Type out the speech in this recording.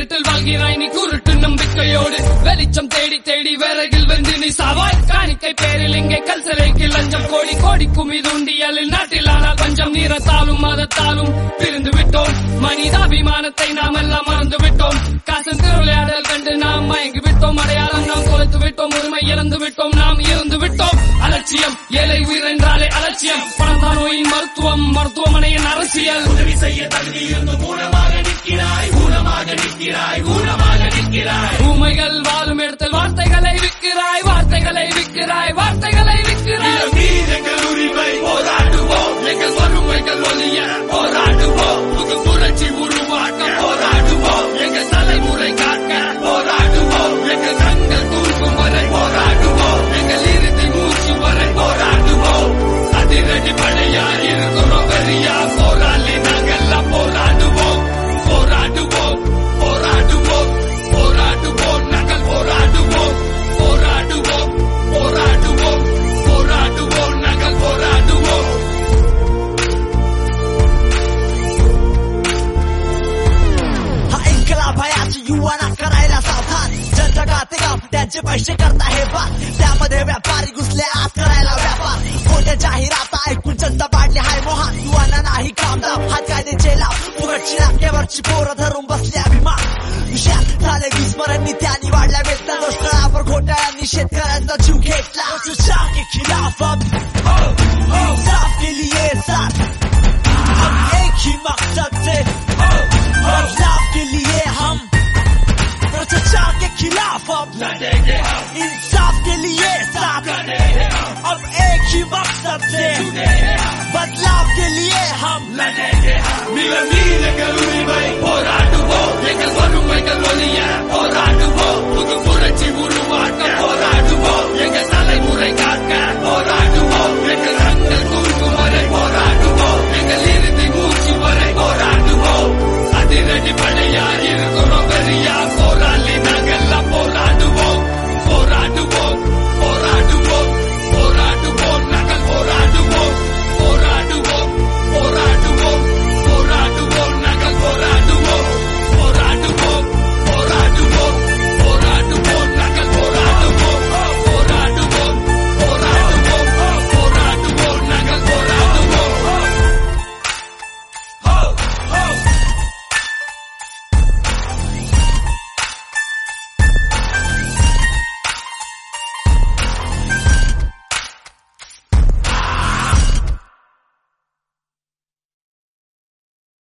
இருட்டில் வாழ்கிறாய் நீ குருட்டு நம்பிக்கையோடு வெளிச்சம் தேடி தேடி விறகில் வெந்து நீ சாவாய் காணிக்கை பேரில் இங்கே கல் சிலைக்கு லஞ்சம் கோடி கோடி குமிது உண்டியலில் நாட்டில் ஆனால் பஞ்சம் நீரத்தாலும் மதத்தாலும் பிரிந்து விட்டோம் மனிதாபிமானத்தை நாம் எல்லாம் மறந்து விட்டோம் காசன் திருவிளையாடல் கண்டு நாம் மயங்கி விட்டோம் அடையாளம் நாம் தொலைத்து விட்டோம் உரிமை இழந்து விட்டோம் நாம் இருந்து விட்டோம் அலட்சியம் ஏழை உயிர் என்றாலே அலட்சியம் பணந்தா நோயின் மருத்துவமனையின் அரசியல் உதவி செய்ய தகுதி இருந்து ஊனமாக நிற்கிறாய் ஊனமாக நிற்கிறாய் ஊனமாக நிற்கிறாய் ஊமைகள் வாழும் இடத்தில் வார்த்தைகளை விற்கிறாய் வார்த்தைகளை விற்கிறாய் வார்த்தைகளை விற்கிறாய் எங்கள் உரிமை போராடுவோம் எங்கள் வறுமைகள் ஒழிய போராடுவோம் புது புரட்சி உருவாக்க போராடுவோம் எங்கள் தலைமுறை காக்க போராடுவோம் எங்கள் கண்கள் தூங்கும் வரை போராடுவோம் எங்கள் இறுதி மூச்சு வரை போராடுவோம் அதிரடி படையா இருக்கிறோம் வெறியா போராளி நாங்கெல்லாம் போராடுவோம் போராடுவோம் போராடுவோம் போராடுவோம் நாங்கள் போராடுவோம் போராடுவோம் போராடுவோம் போராடுவோம் நாங்கள் போராடுவோம் हा इन्कलाब हयाची युवांना करायला सावधान जनजगाते काम त्यांचे पैसे करता हे बात त्यामध्ये व्यापारी घुसले आत करायला व्यापार खोट्या जाहिरात ऐकून जनता पाडली हाय मोहान युवांना नाही कामदार हात कायद्याचे लाभ फुकटची नाक्यावरची पोरं धरून बसले अभिमान विषयात झाले विस्मरण नित्यानी वाढल्या वेदना दुष्काळावर घोटाळ्यांनी शेतकऱ्यांचा जीव घेतला तुझ्या के खिलाफ अब इंसाफ के लिए साथ हम एक ही मकसद से बदलाव के लिए हम भ्रष्टाचार के खिलाफ अब लड़ेंगे हम इंसाफ के लिए साथ लड़ेंगे हम अब एक ही मकसद से बदलाव के लिए हम लड़ेंगे हम मिलन